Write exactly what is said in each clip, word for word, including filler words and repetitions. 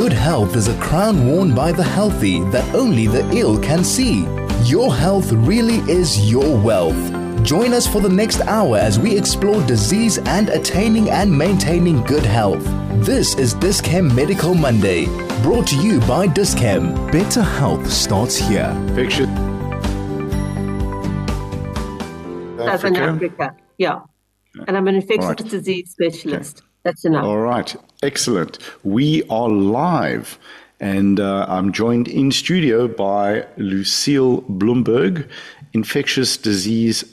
Good health is a crown worn by the healthy that only the ill can see. Your health really is your wealth. Join us for the next hour as we explore disease and attaining and maintaining good health. This is Dis-Chem Medical Monday, brought to you by Dis-Chem. Better health starts here. Infectious Southern Africa, yeah. And I'm an infectious right. disease specialist. Okay. That's enough. All right, excellent. We are live, and uh, I'm joined in studio by Lucille Bloemberg, Infectious Disease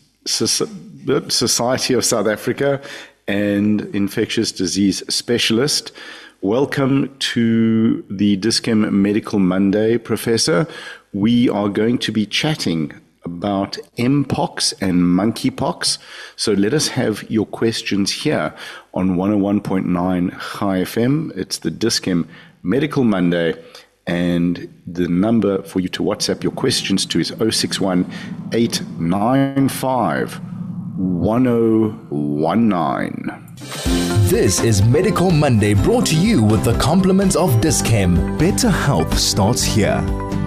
Society of South Africa and Infectious Disease Specialist. Welcome to the Dis-Chem Medical Monday, Professor. We are going to be chatting about Mpox and monkeypox. So let us have your questions here on one oh one point nine Chai F M. It's the Dis-Chem Medical Monday, and the number for you to WhatsApp your questions to is oh six one, eight nine five, one oh one nine. This is Medical Monday, brought to you with the compliments of Dis-Chem. Better health starts here.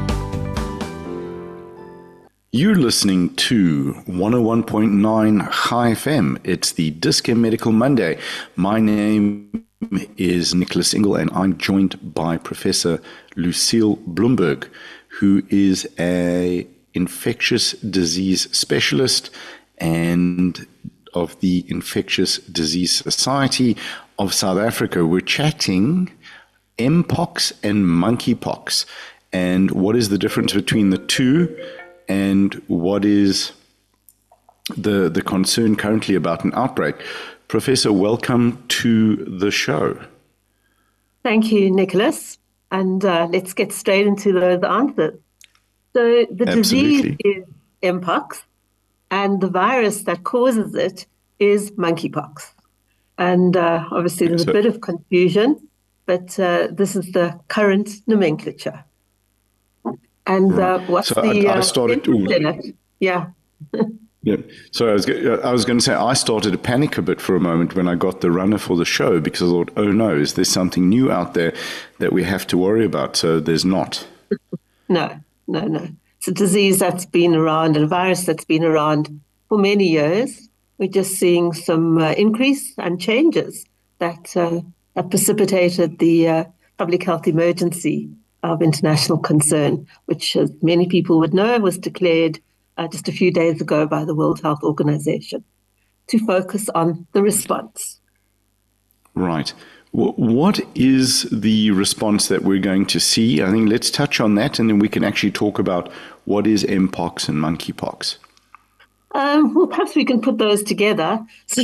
You're listening to one oh one point nine Chai F M. It's the Dis-Chem Medical Monday. My name is Nicholas Ingle, and I'm joined by Professor Lucille Bloemberg, who is a infectious disease specialist and of the Infectious Disease Society of South Africa. We're chatting Mpox and monkeypox, and what is the difference between the two, and what is the the concern currently about an outbreak. Professor, welcome to the show. Thank you, Nicholas. And uh, let's get straight into those answers. So the Absolutely. disease is Mpox, and the virus that causes it is monkeypox. And uh, obviously there's So- a bit of confusion, but uh, this is the current nomenclature. And uh, what's So the I- I uh, started- interest in it? Yeah. Yeah. So I was go- I was going to say I started to panic a bbit for a moment when I got the runner for the show, because I thought, oh no, is there something new out there that we have to worry about? So there's not. No, no, no. It's a disease that's been around, and a virus that's been around for many years. We're just seeing some uh, increase and changes that uh, have precipitated the uh, public health emergency of international concern, which, as many people would know, was declared uh, just a few days ago by the World Health Organization to focus on the response. Right. Wh- What is the response that we're going to see? I think let's touch on that, and then we can actually talk about what is Mpox and monkeypox. Um, well, perhaps we can put those together. So,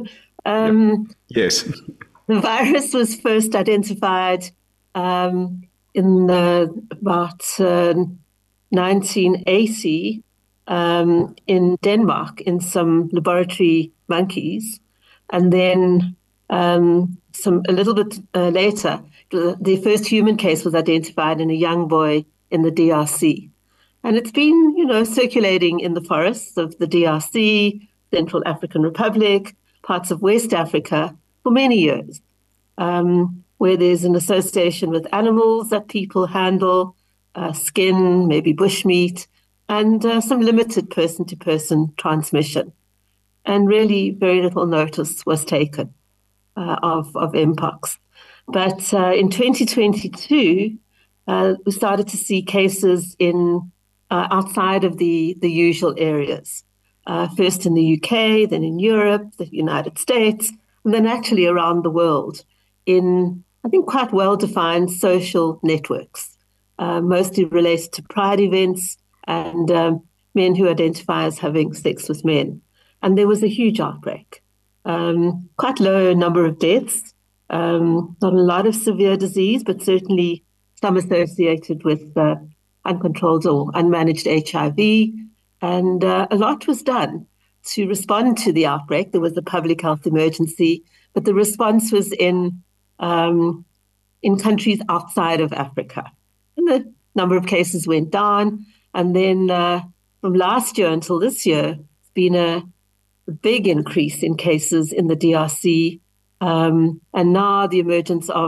um, Yes. the virus was first identified um, in uh, about uh, nineteen eighty um, in Denmark in some laboratory monkeys, and then um, some a little bit uh, later, the, the first human case was identified in a young boy in the D R C. And it's been, you know, circulating in the forests of the D R C, Central African Republic, parts of West Africa for many years, um, where there's an association with animals that people handle, uh, skin, maybe bushmeat, and uh, some limited person-to-person transmission. And really very little notice was taken uh, of, of Mpox. But uh, in twenty twenty-two, uh, we started to see cases in Uh, outside of the, the usual areas, uh, first in the U K, then in Europe, the United States, and then actually around the world in, I think, quite well-defined social networks, uh, mostly related to pride events and um, men who identify as having sex with men. And there was a huge outbreak, um, quite low number of deaths, um, not a lot of severe disease, but certainly some associated with uh, uncontrolled or unmanaged H I V, and uh, a lot was done to respond to the outbreak. There was a public health emergency, but the response was in um, in countries outside of Africa. And the number of cases went down, and then uh, from last year until this year, it's been a, a big increase in cases in the D R C, um, and now the emergence of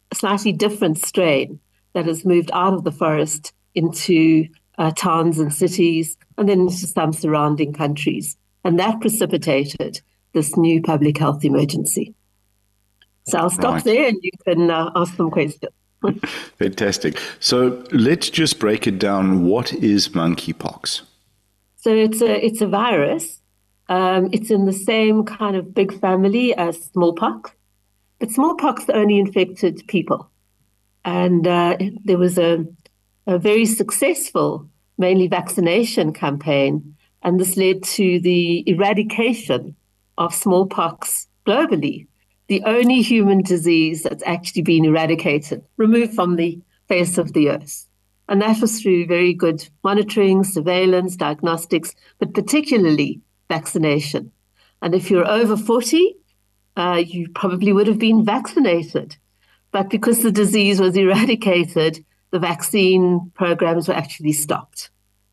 a slightly different strain that has moved out of the forest into uh, towns and cities, and then into some surrounding countries. And that precipitated this new public health emergency. So I'll stop Right. there and you can uh, ask some questions. Fantastic. So let's just break it down. What is monkeypox? So it's a it's a virus. Um, it's in the same kind of big family as smallpox, but smallpox only infected people. And uh, there was a, a very successful, mainly vaccination campaign, and this led to the eradication of smallpox globally, the only human disease that's actually been eradicated, removed from the face of the earth. And that was through very good monitoring, surveillance, diagnostics, but particularly vaccination. And if you're over forty, uh, you probably would have been vaccinated. But because the disease was eradicated, the vaccine programs were actually stopped.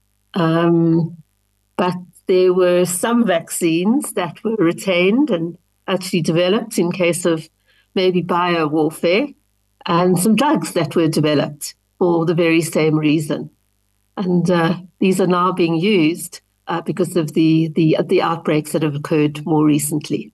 Um, but there were some vaccines that were retained and actually developed in case of maybe biowarfare, and some drugs that were developed for the very same reason. And uh, these are now being used uh, because of the, the, the outbreaks that have occurred more recently.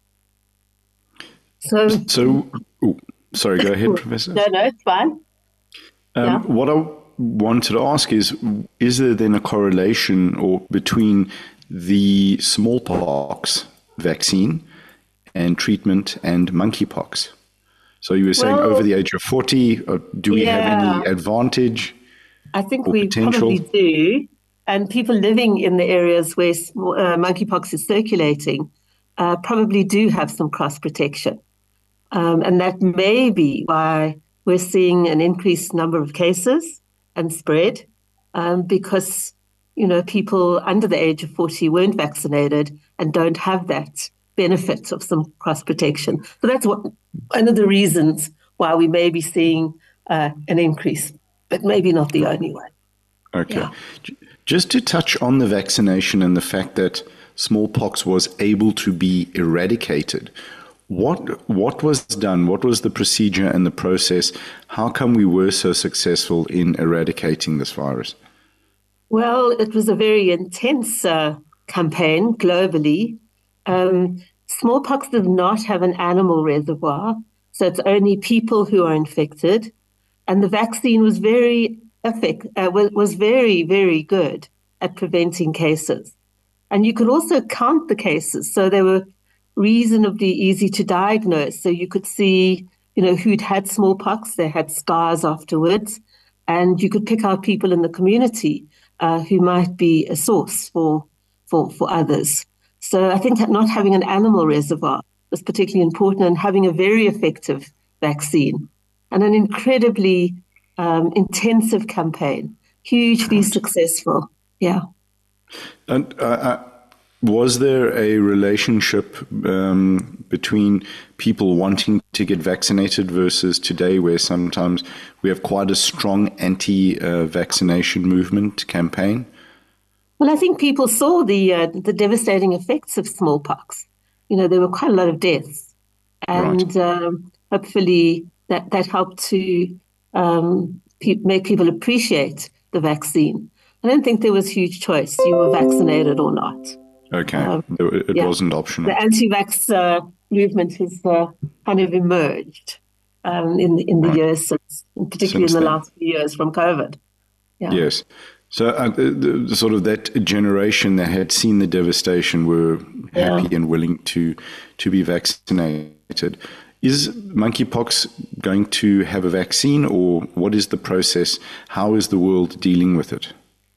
So, So, ooh, sorry, go ahead, Professor. No, no, it's fine. Um, Yeah. What I wanted to ask is, is there then a correlation or between the smallpox vaccine and treatment and monkeypox? So you were saying Well, over the age of forty, or do we have any yeah. advantage? I think or we potential? probably do. And people living in the areas where uh, monkeypox is circulating uh, probably do have some cross protection. Um, and that may be why we're seeing an increased number of cases and spread, um, because, you know, people under the age of forty weren't vaccinated and don't have that benefit of some cross protection. So that's what, one of the reasons why we may be seeing uh, an increase, but maybe not the only one. Okay. Yeah. J- Just to touch on the vaccination and the fact that smallpox was able to be eradicated, what what was done? What was the procedure and the process? How come we were so successful in eradicating this virus? Well, it was a very intense uh, campaign globally. Um, smallpox does not have an animal reservoir, so it's only people who are infected. And the vaccine was very effective, uh, was, was very, very good at preventing cases. And you could also count the cases, so they were reasonably easy to diagnose. So you could see, you know, who'd had smallpox, they had scars afterwards, and you could pick out people in the community uh, who might be a source for, for, for others. So I think that not having an animal reservoir was particularly important, and having a very effective vaccine and an incredibly um, intensive campaign, hugely Right. successful. Yeah. And uh, uh, was there a relationship um, between people wanting to get vaccinated versus today, where sometimes we have quite a strong anti-vaccination movement campaign? Well, I think people saw the uh, the devastating effects of smallpox. You know, there were quite a lot of deaths, and um, hopefully that that helped to um, pe- make people appreciate the vaccine. I don't think there was huge choice; you were vaccinated or not. Okay, Um, it it yeah. wasn't optional. The anti-vax uh, movement has uh, kind of emerged um, in the, in the Right. years since, particularly Since in the then. last few years from COVID. Yeah. Yes. So uh, the, the, sort of that generation that had seen the devastation were happy Yeah. and willing to to be vaccinated. Is monkeypox going to have a vaccine, or what is the process? How is the world dealing with it?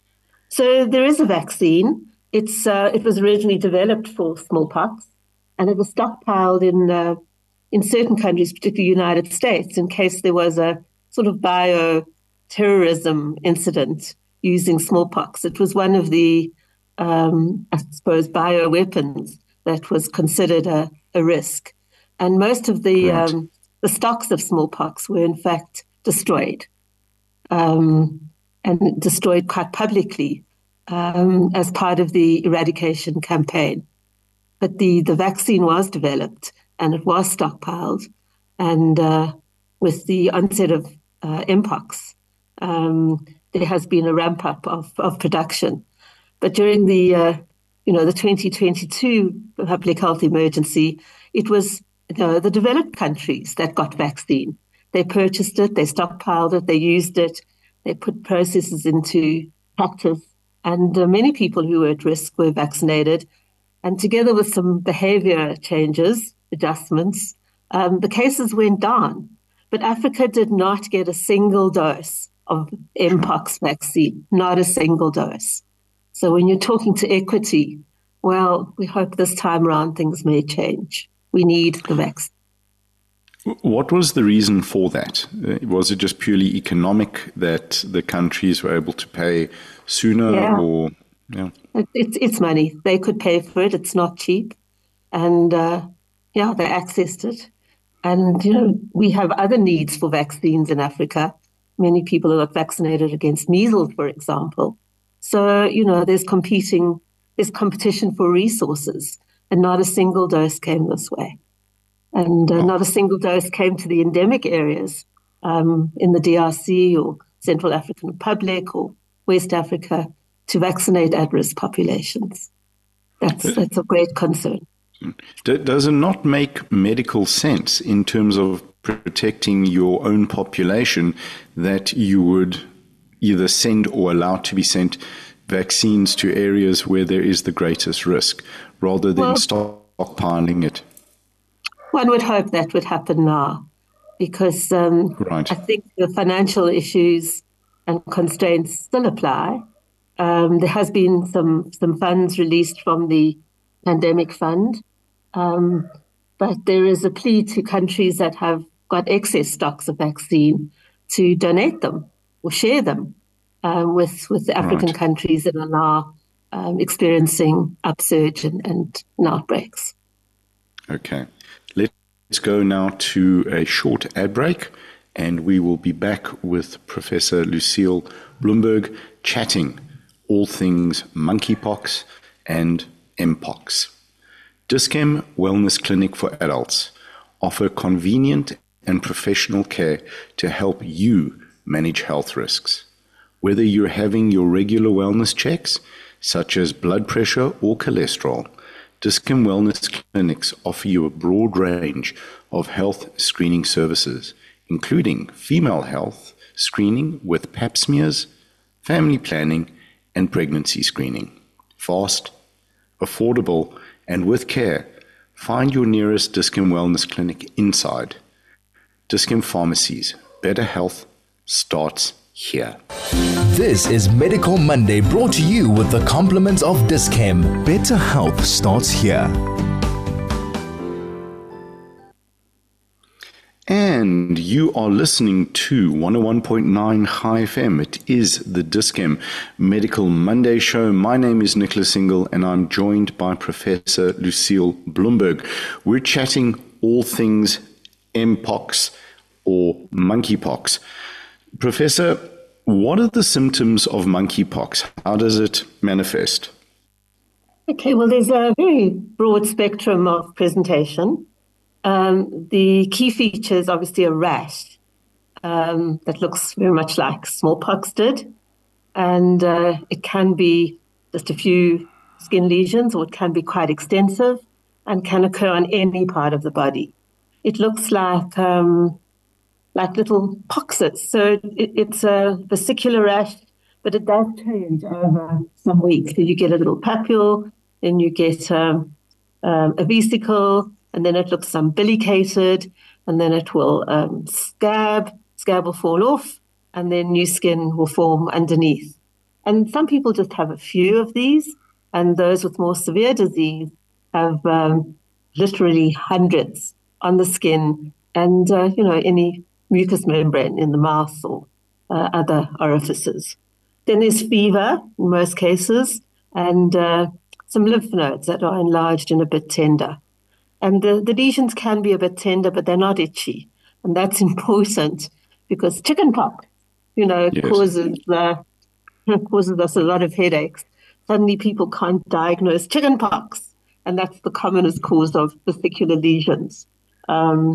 So there is a vaccine. It's uh, it was originally developed for smallpox, and it was stockpiled in uh, in certain countries, particularly the United States, in case there was a sort of bioterrorism incident using smallpox. It was one of the, um, I suppose, bioweapons that was considered a, a risk, and most of the Right. um, the stocks of smallpox were in fact destroyed. Um, and destroyed quite publicly um, as part of the eradication campaign. But the, the vaccine was developed and it was stockpiled. And uh, with the onset of uh, mpox, um, there has been a ramp up of, of production. But during the, uh, you know, the twenty twenty-two public health emergency, it was you know, the developed countries that got vaccine. They purchased it, they stockpiled it, they used it, they put processes into practice, and uh, many people who were at risk were vaccinated. And together with some behavior changes, adjustments, um, the cases went down. But Africa did not get a single dose of mpox vaccine, not a single dose. So when you're talking to equity, well, we hope this time around things may change. We need the vaccine. What was the reason for that? Uh, was it just purely economic that the countries were able to pay sooner, yeah. or yeah? It, it's it's money. They could pay for it. It's not cheap, and uh, yeah, they accessed it. And you know, we have other needs for vaccines in Africa. Many people are not vaccinated against measles, for example. So you know, there's competing, there's competition for resources, and not a single dose came this way. And uh, not a single dose came to the endemic areas um, in the D R C or Central African Republic or West Africa to vaccinate at-risk populations. That's that's a great concern. Does it not make medical sense in terms of protecting your own population that you would either send or allow to be sent vaccines to areas where there is the greatest risk rather than well, stockpiling it? One would hope that would happen now because um, right. I think the financial issues and constraints still apply. Um, there has been some, some funds released from the pandemic fund, um, but there is a plea to countries that have got excess stocks of vaccine to donate them or share them um, with, with the African right. countries that are now um, experiencing upsurge and, and outbreaks. Okay. Let's go now to a short ad break, and we will be back with Professor Lucille Blumberg chatting all things monkeypox and mpox. Dis-Chem Wellness Clinic for Adults offer convenient and professional care to help you manage health risks. Whether you're having your regular wellness checks, such as blood pressure or cholesterol, Dis-Chem Wellness Clinics offer you a broad range of health screening services, including female health screening with pap smears, family planning, and pregnancy screening. Fast, affordable, and with care. Find your nearest Dis-Chem Wellness Clinic inside. Dis-Chem Pharmacies. Better health starts here. This is Medical Monday, brought to you with the compliments of Dis-Chem. Better health starts here. And you are listening to one oh one point nine High F M. It is the Dis-Chem Medical Monday show. My name is Nicholas Ingle, and I'm joined by Professor Lucille Blumberg. We're chatting all things mpox or monkeypox. Professor, what are the symptoms of monkeypox? How does it manifest? Okay, well, there's a very broad spectrum of presentation. Um, the key feature is obviously a rash um, that looks very much like smallpox did. And uh, it can be just a few skin lesions, or it can be quite extensive and can occur on any part of the body. It looks like um, like little poxes. So it, it's a vesicular rash, but it does change over some weeks. So you get a little papule, then you get um, um, a vesicle, and then it looks umbilicated, and then it will um, scab, scab will fall off, and then new skin will form underneath. And some people just have a few of these, and those with more severe disease have um, literally hundreds on the skin and, uh, you know, any mucous membrane in the mouth or uh, other orifices. Then there's fever in most cases, and uh, some lymph nodes that are enlarged and a bit tender. And the, the lesions can be a bit tender, but they're not itchy. And that's important because chickenpox, you know, yes. causes uh, causes us a lot of headaches. Suddenly people can't diagnose chickenpox, and that's the commonest cause of vesicular lesions. Um,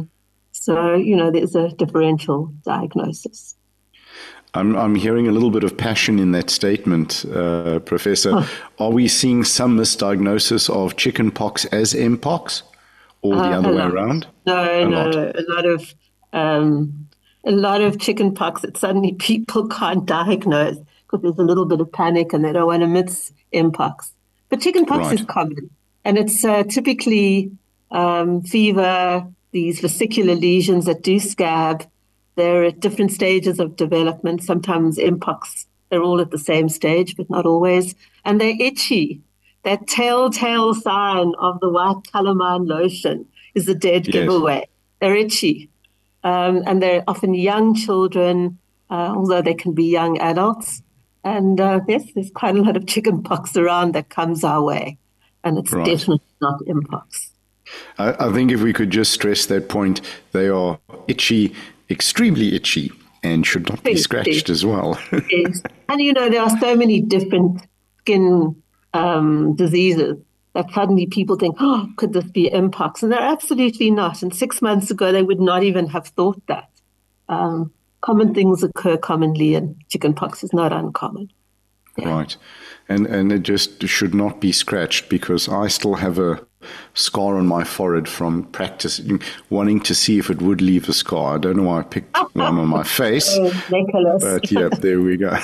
So, you know, there's a differential diagnosis. I'm, I'm hearing a little bit of passion in that statement, uh, Professor. Huh. Are we seeing some misdiagnosis of chickenpox as Mpox, or uh, the other way around? No, a no, lot. a lot of um, a lot of chickenpox that suddenly people can't diagnose because there's a little bit of panic and they don't want to miss Mpox. But chickenpox right. is common, and it's uh, typically um, fever, these vesicular lesions that do scab. They're at different stages of development. Sometimes Mpox, they're all at the same stage, but not always. And they're itchy. That telltale sign of the white calamine lotion is a dead yes. giveaway. They're itchy. Um, and they're often young children, uh, although they can be young adults. And uh, yes, there's quite a lot of chickenpox around that comes our way. And it's right. definitely not Mpox. I, I think if we could just stress that point, they are itchy, extremely itchy, and should not be scratched as well. Yes. And, you know, there are so many different skin um, diseases that suddenly people think, oh, could this be Mpox? And they're absolutely not. And six months ago, they would not even have thought that. Um, common things occur commonly, and chickenpox is not uncommon. Yeah. Right. And, and it just should not be scratched, because I still have a scar on my forehead from practicing, wanting to see if it would leave a scar. I don't know why I picked one on my face, oh, Nicholas. But yeah, there we go.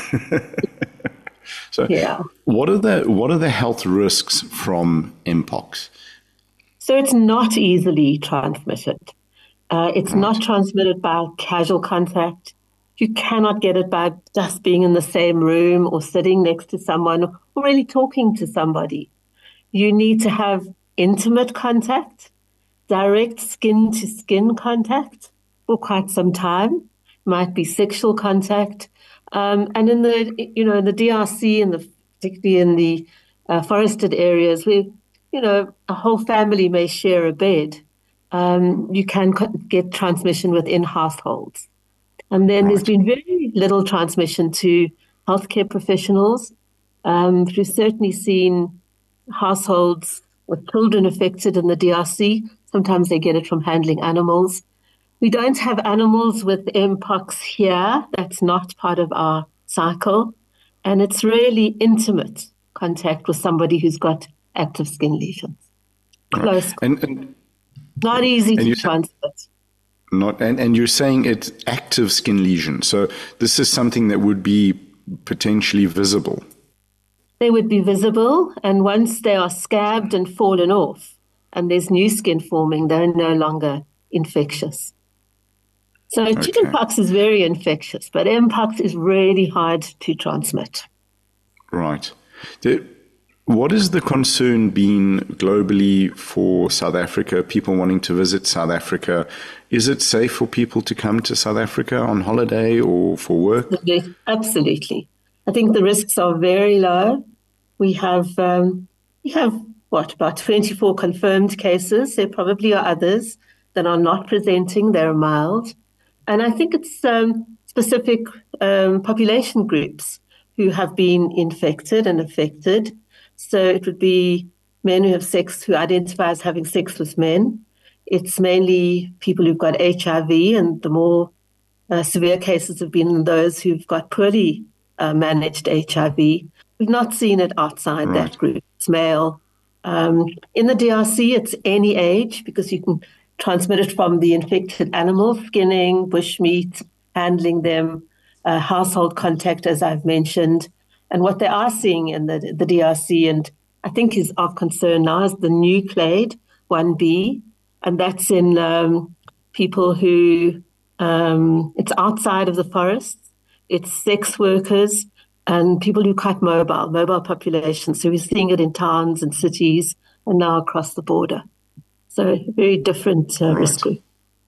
So, yeah. what are the what are the health risks from Mpox? So it's not easily transmitted. Uh, it's right. not transmitted by casual contact. You cannot get it by just being in the same room or sitting next to someone or really talking to somebody. You need to have intimate contact, direct skin-to-skin contact for quite some time. Might be sexual contact. Um, and in the, you know, in the D R C and the, particularly in the uh, forested areas where, you know, a whole family may share a bed, um, you can get transmission within households. And then right. there's been very little transmission to healthcare professionals. Um, we've certainly seen households with children affected in the D R C. Sometimes they get it from handling animals. We don't have animals with Mpox here. That's not part of our cycle. And it's really intimate contact with somebody who's got active skin lesions. Close. And, and, not easy to transmit. Not, and, and you're saying it's active skin lesion. So this is something that would be potentially visible. They would be visible. And once they are scabbed and fallen off and there's new skin forming, they're no longer infectious. So okay. chickenpox is very infectious, but Mpox is really hard to transmit. Right. The, what is the concern been globally for South Africa, people wanting to visit South Africa? Is it safe for people to come to South Africa on holiday or for work? Absolutely. I think the risks are very low. We have, um, we have what, about twenty-four confirmed cases. There probably are others that are not presenting. They're mild. And I think it's um, specific um, population groups who have been infected and affected. So it would be men who have sex, who identify as having sex with men. It's mainly people who've got H I V, and the more uh, severe cases have been those who've got poorly uh, managed H I V. We've not seen it outside right. that group. It's male. Um, in the D R C, it's any age, because you can transmit it from the infected animals, skinning, bushmeat, handling them, uh, household contact, as I've mentioned. And what they are seeing in the, the D R C, and I think is of concern now, is the new clade one B. And that's in um, people who, um, it's outside of the forests, it's sex workers and people who are quite mobile, mobile populations. So we're seeing it in towns and cities and now across the border. So very different uh, right. risk group.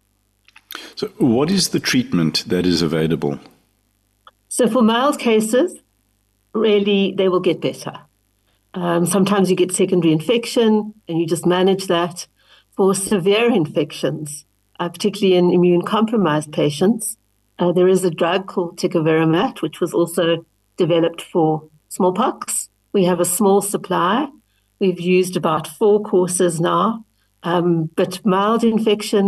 So what is the treatment that is available? So for mild cases, really, they will get better. Um, sometimes you get secondary infection and you just manage that. For severe infections, uh, particularly in immune-compromised patients, uh, there is a drug called tecovirimat, which was also developed for smallpox. We have a small supply. We've used about four courses now. Um, but mild infection,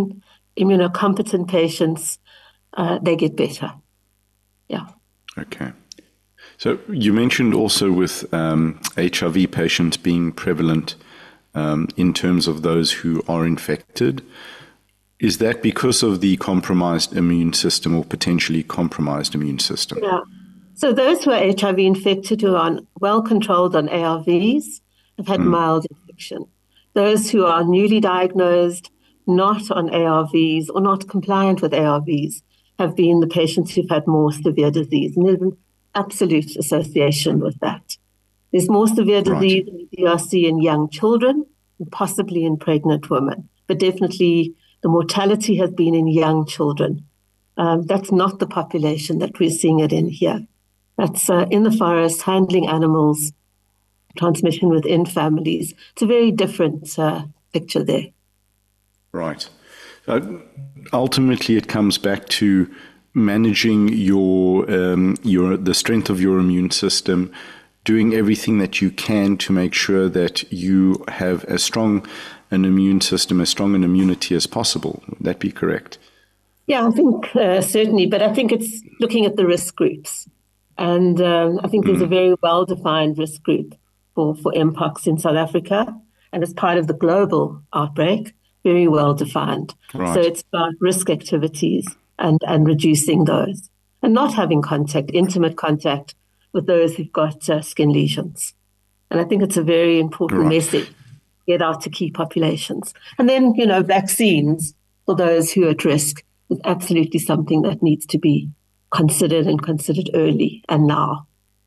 immunocompetent patients, uh, they get better. Yeah. Okay. So you mentioned also with um, H I V patients being prevalent um, in terms of those who are infected. Is that because of the compromised immune system or potentially compromised immune system? Yeah. So those who are H I V infected who are well controlled on A R Vs have had mm. mild infection. Those who are newly diagnosed, not on A R Vs or not compliant with A R Vs, have been the patients who've had more severe disease. And there's an absolute association with that. There's more severe disease right. in the D R C in young children and possibly in pregnant women, but definitely the mortality has been in young children. Um, that's not the population that we're seeing it in here. That's uh, in the forest, handling animals, transmission within families. It's a very different uh, picture there. Right. Uh, ultimately, it comes back to managing your um, your the strength of your immune system, doing everything that you can to make sure that you have as strong an immune system, as strong an immunity as possible. Would that be correct? Yeah, I think uh, certainly, but I think it's looking at the risk groups. And um, I think there's mm. a very well-defined risk group for, for Mpox in South Africa, and as part of the global outbreak, very well-defined. Right. So it's about risk activities and, and reducing those, and not having contact, intimate contact with those who've got uh, skin lesions. And I think it's a very important right. message. Get out to key populations. And then, you know, vaccines for those who are at risk is absolutely something that needs to be considered and considered early and now.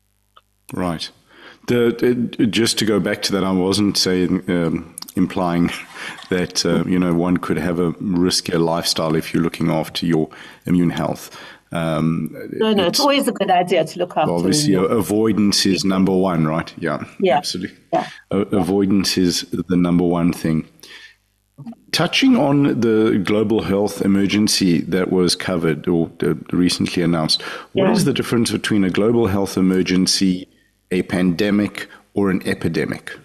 Right. The, the, just to go back to that, I wasn't saying, um, implying that, uh, you know, one could have a riskier lifestyle if you're looking after your immune health. Um, no, no, it's, it's always a good idea to look after. Obviously, avoidance is number one, right? Yeah, yeah. absolutely. Yeah. Avoidance is the number one thing. Touching on the global health emergency that was covered or uh, recently announced, what yeah. is the difference between a global health emergency, a pandemic, or an epidemic?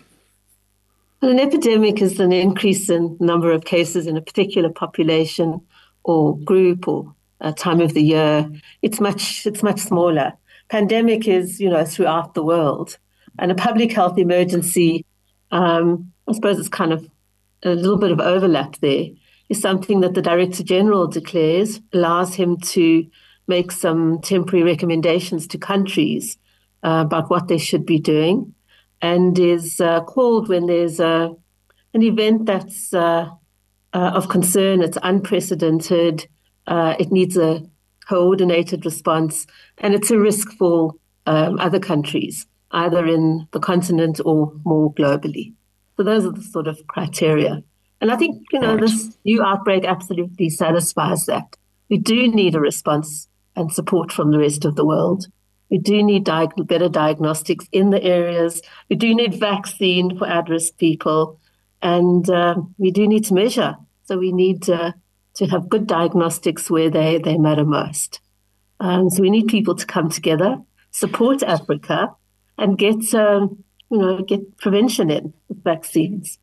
Well, an epidemic is an increase in number of cases in a particular population or group or Uh, time of the year. It's much it's much smaller. Pandemic is, you know, throughout the world. And a public health emergency, um, I suppose it's kind of a little bit of overlap there, is something that the Director General declares, allows him to make some temporary recommendations to countries uh, about what they should be doing, and is uh, called when there's a, an event that's uh, uh, of concern, it's unprecedented. Uh, it needs a coordinated response, and it's a risk for um, other countries, either in the continent or more globally. So those are the sort of criteria. And I think, you know, right. this new outbreak absolutely satisfies that. We do need a response and support from the rest of the world. We do need di- better diagnostics in the areas. We do need vaccine for at-risk people. And uh, we do need to measure. So we need uh, to have good diagnostics where they, they matter most. Um, so we need people to come together, support Africa, and get um, you know get prevention in with vaccines.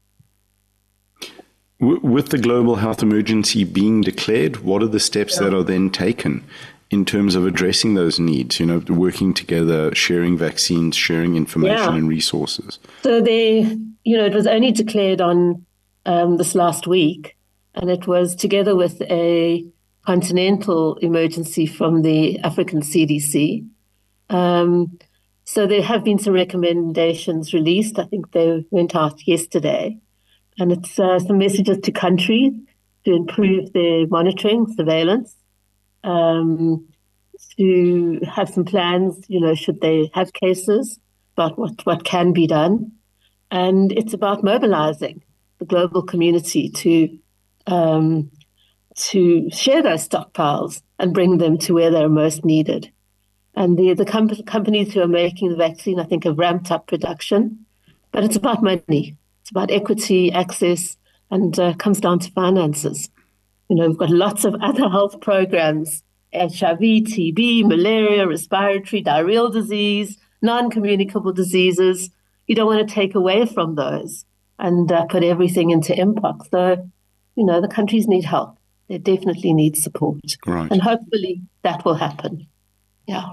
With the global health emergency being declared, what are the steps yeah. that are then taken in terms of addressing those needs? You know, working together, sharing vaccines, sharing information yeah. and resources. So they, you know, it was only declared on um, this last week. And it was together with a continental emergency from the African C D C. Um, so there have been some recommendations released. I think they went out yesterday. And it's uh, some messages to countries to improve their monitoring, surveillance, um, to have some plans, you know, should they have cases, about what, what can be done. And it's about mobilizing the global community to Um, to share those stockpiles and bring them to where they're most needed. And the, the com- companies who are making the vaccine, I think, have ramped up production. But it's about money. It's about equity, access, and uh, comes down to finances. You know, we've got lots of other health programs, H I V, T B, malaria, respiratory, diarrheal disease, non-communicable diseases. You don't want to take away from those and uh, put everything into Mpox. So, you know, the countries need help. They definitely need support. Right. And hopefully that will happen. Yeah.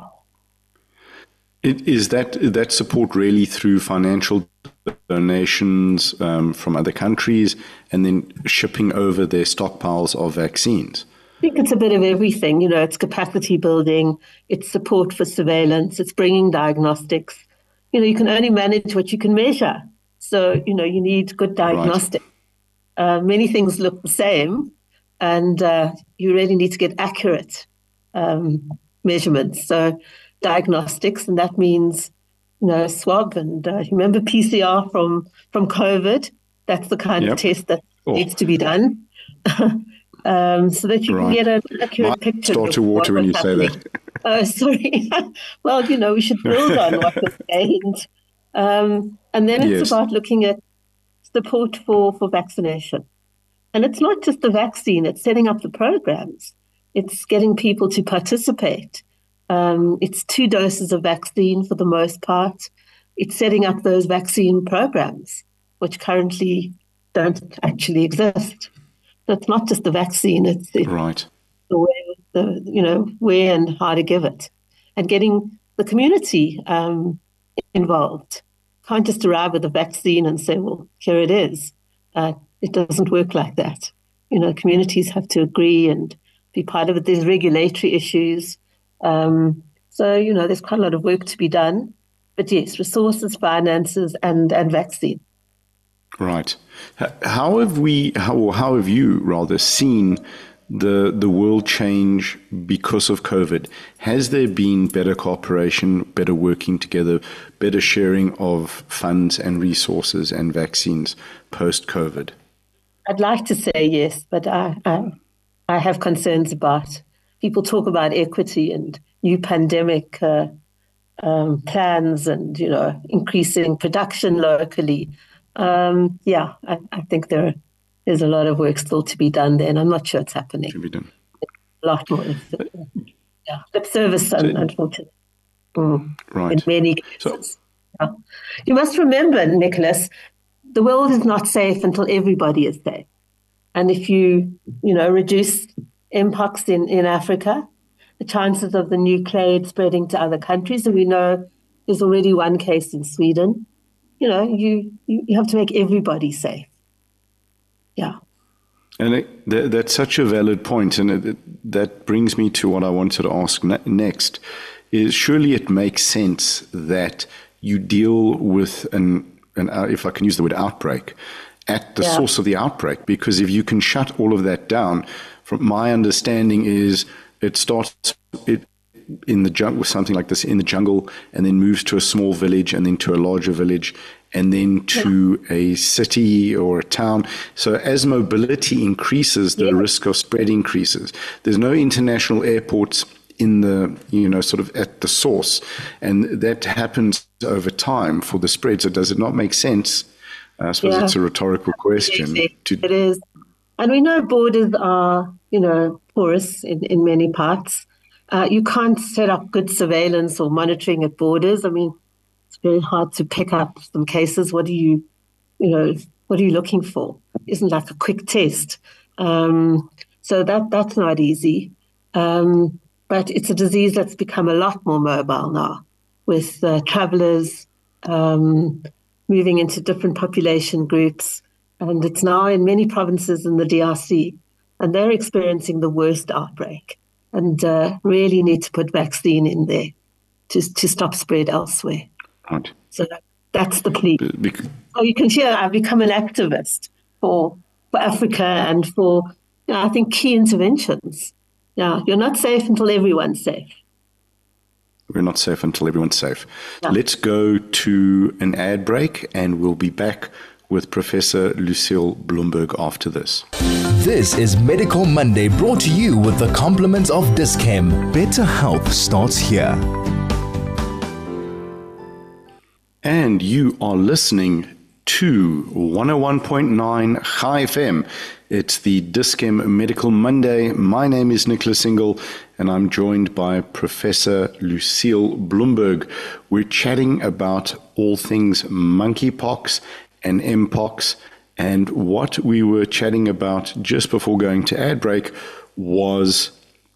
It, is that that support really through financial donations um, from other countries and then shipping over their stockpiles of vaccines? I think it's a bit of everything. You know, it's capacity building, it's support for surveillance, it's bringing diagnostics. You know, you can only manage what you can measure. So, you know, you need good diagnostics. Right. Uh, many things look the same, and uh, you really need to get accurate um, measurements. So diagnostics, and that means, you know, swab. And uh, remember P C R from, from COVID? That's the kind yep. of test that oh. needs to be done. um, so that you right. can get an accurate My picture. Start to water when you happening. say that. Oh, sorry. Well, you know, we should build on what was gained. Um, and then it's yes. about looking at support for, for vaccination. And it's not just the vaccine, it's setting up the programs. It's getting people to participate. Um, it's two doses of vaccine for the most part. It's setting up those vaccine programs, which currently don't actually exist. So it's not just the vaccine, it's, it's right. the way, the, you know, where and how to give it. And getting the community um, involved. Can't just arrive with a vaccine and say, well, here it is. Uh, it doesn't work like that. You know, communities have to agree and be part of it. There's regulatory issues. Um, so, you know, there's quite a lot of work to be done. But yes, resources, finances, and, and vaccine. Right. How have we, how, how have you rather seen the the world change because of COVID? Has there been better cooperation, better working together, better sharing of funds and resources and vaccines post-COVID? I'd like to say yes, but I, I, I have concerns about, people talk about equity and new pandemic uh, um, plans and, you know, increasing production locally. Um, yeah, I, I think there are There's a lot of work still to be done there, and I'm not sure it's happening. To be done. A lot more. Yeah, lip service, so, unfortunately. Mm, right. In many cases. So, yeah. You must remember, Nicholas, the world is not safe until everybody is safe. And if you, you know, reduce mpox in, in Africa, the chances of the nucleid spreading to other countries, and we know there's already one case in Sweden, you know, you, you, you have to make everybody safe. Yeah. And it, that, that's such a valid point, and it, it, that brings me to what I wanted to ask ne- next, is surely it makes sense that you deal with an, an uh, if I can use the word outbreak, at the yeah. source of the outbreak, because if you can shut all of that down, from my understanding is it starts it, in the jungle with something like this in the jungle, and then moves to a small village, and then to a larger village, and then to yeah. a city or a town. So as mobility increases, the yeah. risk of spread increases. There's no international airports in the, you know, sort of at the source, and that happens over time for the spread. So does it not make sense? I suppose yeah. it's a rhetorical question. To... It is. And we know borders are, you know, porous in, in many parts. Uh, you can't set up good surveillance or monitoring at borders. I mean, it's very hard to pick up some cases. What do you, you know, what are you looking for? Isn't like a quick test. Um, so that that's not easy. Um, but it's a disease that's become a lot more mobile now, with uh, travelers um, moving into different population groups. And it's now in many provinces in the D R C, and they're experiencing the worst outbreak, and uh, really need to put vaccine in there to to stop spread elsewhere. Right. So that's the plea. Because, so you can hear I've become an activist for for Africa and for, you know, I think, key interventions. Yeah, you're not safe until everyone's safe. We're not safe until everyone's safe. Yeah. Let's go to an ad break, and we'll be back with Professor Lucille Blumberg after this. This is Medical Monday, brought to you with the compliments of Dis-Chem. Better health starts here. And you are listening to one oh one point nine Chai F M. It's the Dis-Chem Medical Monday. My name is Nicholas Ingle, and I'm joined by Professor Lucille Blumberg. We're chatting about all things monkeypox and mpox And what we were chatting about just before going to ad break was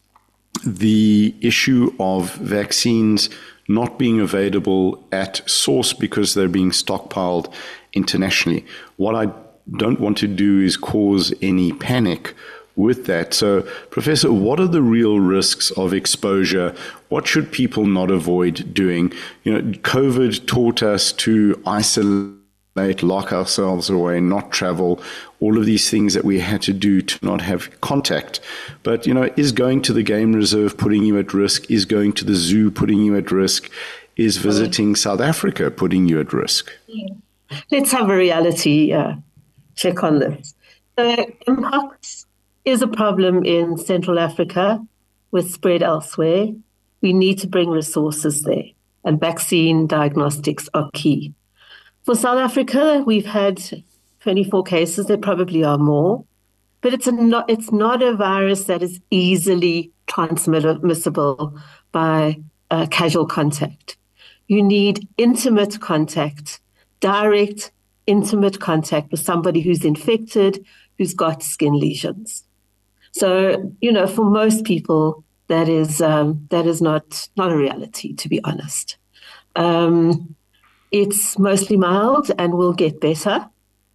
the issue of vaccines not being available at source because they're being stockpiled internationally. What I don't want to do is cause any panic with that. So, Professor, what are the real risks of exposure? What should people not avoid doing? You know, COVID taught us to isolate, lock ourselves away, not travel, all of these things that we had to do to not have contact. But, you know, is going to the game reserve putting you at risk? Is going to the zoo putting you at risk? Is visiting South Africa putting you at risk? Let's have a reality uh, check on this. The mpox is a problem in Central Africa with spread elsewhere. We need to bring resources there, and vaccine diagnostics are key. For South Africa, we've had twenty-four cases. There probably are more, but it's a not, it's not a virus that is easily transmissible by uh, casual contact. You need intimate contact, direct, intimate contact with somebody who's infected, who's got skin lesions. So, you know, for most people, that is um, that is not, not a reality, to be honest. Um, it's mostly mild and will get better.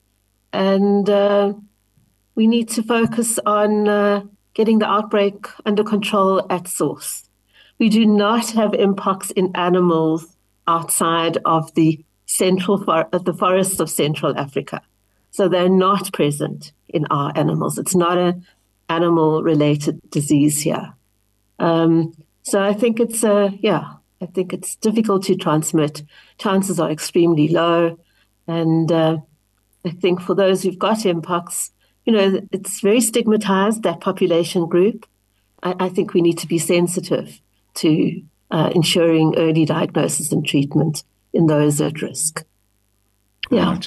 And uh, we need to focus on uh, getting the outbreak under control at source. We do not have mpox in animals outside of the central for- the forests of Central Africa. So they're not present in our animals. It's not an animal-related disease here. Um, so I think it's, uh, yeah, I think it's difficult to transmit. Chances are extremely low. And uh, I think for those who've got mpox, you know, it's very stigmatized, that population group. I, I think we need to be sensitive to uh, ensuring early diagnosis and treatment in those at risk. Yeah. Right.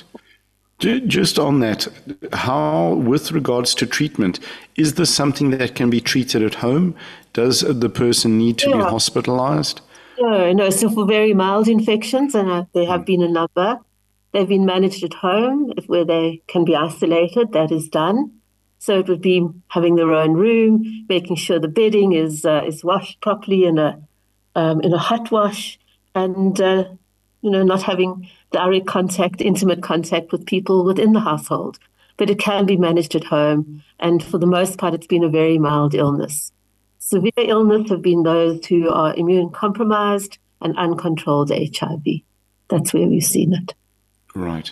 Just on that, how, with regards to treatment, is this something that can be treated at home? Does the person need to yeah. be hospitalized? No, no. So for very mild infections, and uh, there have been a number, they've been managed at home where they can be isolated. That is done. So it would be having their own room, making sure the bedding is uh, is washed properly in a um, in a hot wash, and uh, you know, not having direct contact, intimate contact with people within the household. But it can be managed at home. And for the most part, it's been a very mild illness. Severe illness have been those who are immune compromised and uncontrolled H I V. That's where we've seen it. Right.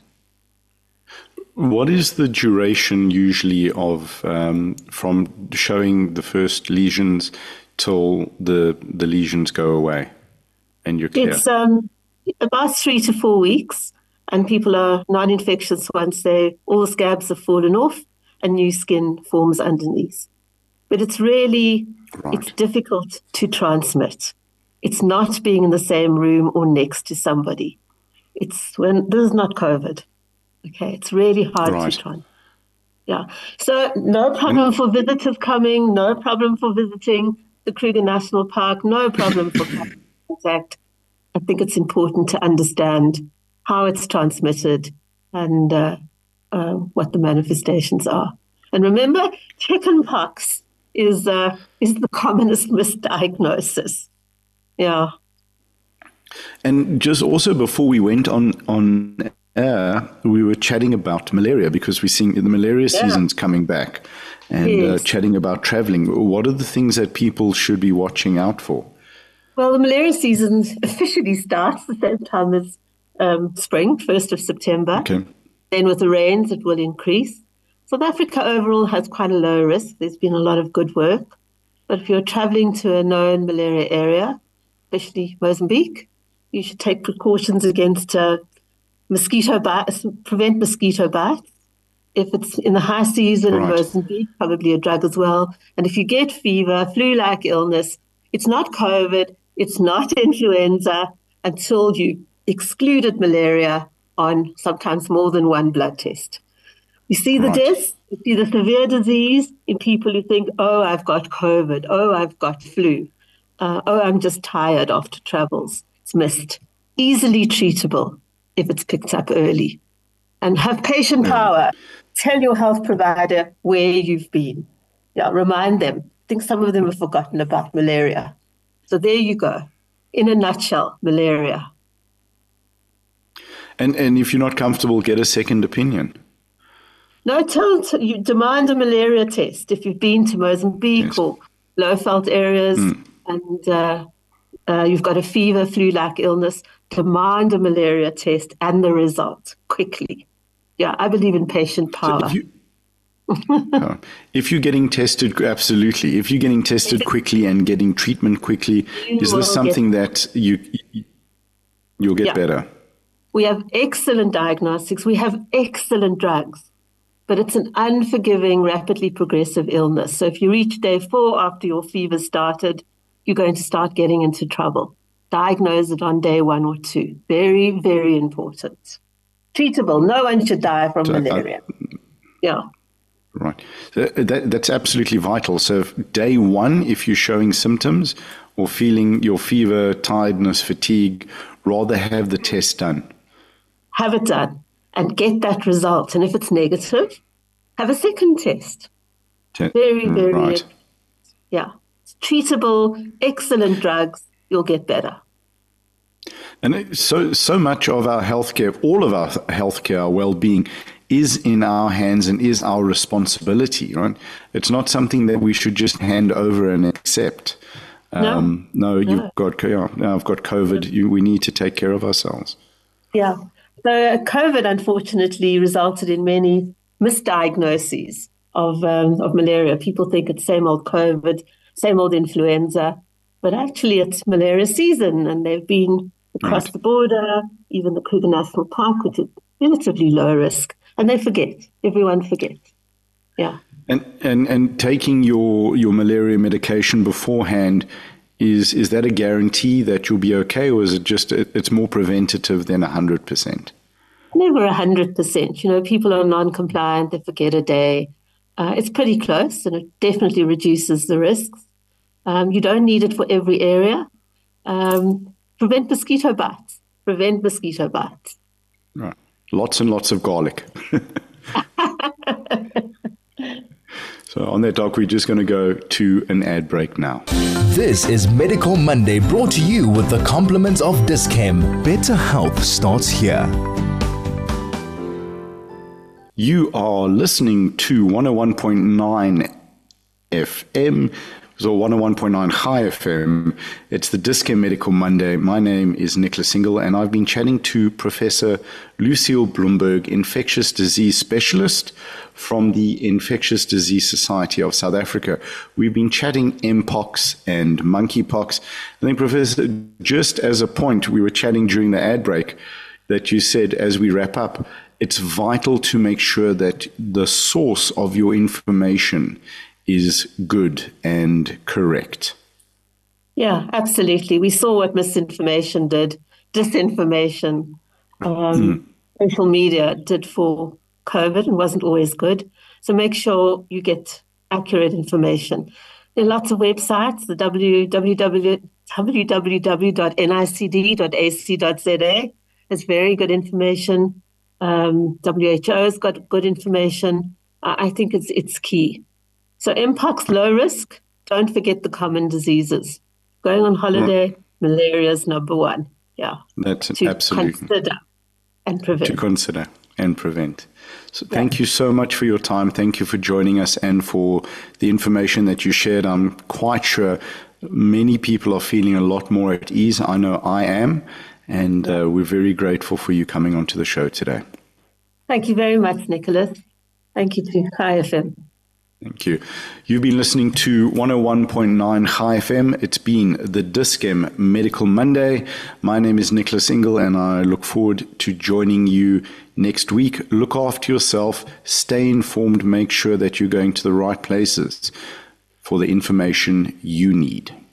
What is the duration usually of um, from showing the first lesions till the the lesions go away and you're clear? It's um, about three to four weeks, and people are non-infectious once they all the scabs have fallen off and new skin forms underneath. But it's really right. it's difficult to transmit. It's not being in the same room or next to somebody. It's when this is not COVID. Okay, it's really hard right. to transmit. Yeah. So no problem for visitors coming, no problem for visiting the Kruger National Park, no problem for contact. I think it's important to understand how it's transmitted and uh, uh, what the manifestations are. And remember, chickenpox is uh, is the commonest misdiagnosis. Yeah. And just also before we went on on air, we were chatting about malaria because we're seeing the malaria yeah. season's coming back, and yes. uh, chatting about traveling. What are the things that people should be watching out for? Well, the malaria season officially starts the same time as um, spring, first of September. Okay. Then with the rains, it will increase. South Africa overall has quite a low risk. There's been a lot of good work. But if you're traveling to a known malaria area, especially Mozambique, you should take precautions against uh, mosquito bites, prevent mosquito bites. If it's in the high season right. in Mozambique, probably a drug as well. And if you get fever, flu-like illness, it's not COVID, it's not influenza until you excluded malaria on sometimes more than one blood test. We see the right. deaths, we see the severe disease in people who think, oh, I've got COVID, oh, I've got flu, uh, oh, I'm just tired after travels. It's missed. Easily treatable if it's picked up early. And have patient power. Tell your health provider where you've been. Yeah, remind them. I think some of them have forgotten about malaria. So there you go. In a nutshell, malaria. And and if you're not comfortable, get a second opinion. No, tell, you demand a malaria test if you've been to Mozambique yes. or low-felt areas mm. and uh, uh, you've got a fever, flu-like illness. Demand a malaria test and the result quickly. Yeah, I believe in patient power. So if, you, uh, if you're getting tested, absolutely. If you're getting tested quickly and getting treatment quickly, you is this something get, that you you'll get yeah. better? We have excellent diagnostics. We have excellent drugs. But it's an unforgiving, rapidly progressive illness. So if you reach day four after your fever started, you're going to start getting into trouble. Diagnose it on day one or two. Very, very important. Treatable. No one should die from so, malaria. Uh, yeah. Right. That, that's absolutely vital. So day one, if you're showing symptoms or feeling your fever, tiredness, fatigue, rather have the test done. Have it done. And get that result. And if it's negative, have a second test. Te- very, very, right. yeah. It's treatable, excellent drugs. You'll get better. And so, so much of our healthcare, all of our healthcare, our well-being, is in our hands and is our responsibility, right? It's not something that we should just hand over and accept. Um, no, no, you've no. got, yeah, I've got COVID. You, we need to take care of ourselves. Yeah. So COVID, unfortunately, resulted in many misdiagnoses of um, of malaria. People think it's same old COVID, same old influenza, but actually it's malaria season, and they've been across right. the border, even the Kruger National Park, which is relatively low risk, and they forget. Everyone forgets. Yeah. And and and taking your your malaria medication beforehand. Is is that a guarantee that you'll be okay, or is it just it's more preventative than one hundred percent? Never one hundred percent. You know, people are non-compliant, they forget a day. Uh, it's pretty close, and it definitely reduces the risks. Um, you don't need it for every area. Um, prevent mosquito bites. Prevent mosquito bites. Right. Lots and lots of garlic. So on that, Doc, we're just going to go to an ad break now. This is Medical Monday, brought to you with the compliments of Dis-Chem. Better health starts here. You are listening to one oh one point nine F M, so one oh one point nine High F M. It's the Dis-Chem Medical Monday. My name is Nicholas Ingle, and I've been chatting to Professor Lucille Blumberg, infectious disease specialist from the Infectious Disease Society of South Africa. We've been chatting Mpox and monkeypox. I think, Professor, just as a point, we were chatting during the ad break that you said as we wrap up, it's vital to make sure that the source of your information is good and correct. Yeah, absolutely. We saw what misinformation did, disinformation, um, mm. social media did for COVID and wasn't always good. So make sure you get accurate information. There are lots of websites, the w w w dot n i c d dot a c dot z a has very good information. Um, W H O's got good information. I think it's it's key. So Mpox, low risk. Don't forget the common diseases. Going on holiday, well, malaria is number one. Yeah. That's to absolutely. Consider and prevent. To consider and prevent. So yeah. Thank you so much for your time. Thank you for joining us and for the information that you shared. I'm quite sure many people are feeling a lot more at ease. I know I am. And uh, we're very grateful for you coming onto the show today. Thank you very much, Nicholas. Thank you to High F M. Thank you. You've been listening to one oh one point nine High F M. It's been the Dis-Chem Medical Monday. My name is Nicholas Ingle, and I look forward to joining you next week. Look after yourself. Stay informed. Make sure that you're going to the right places for the information you need.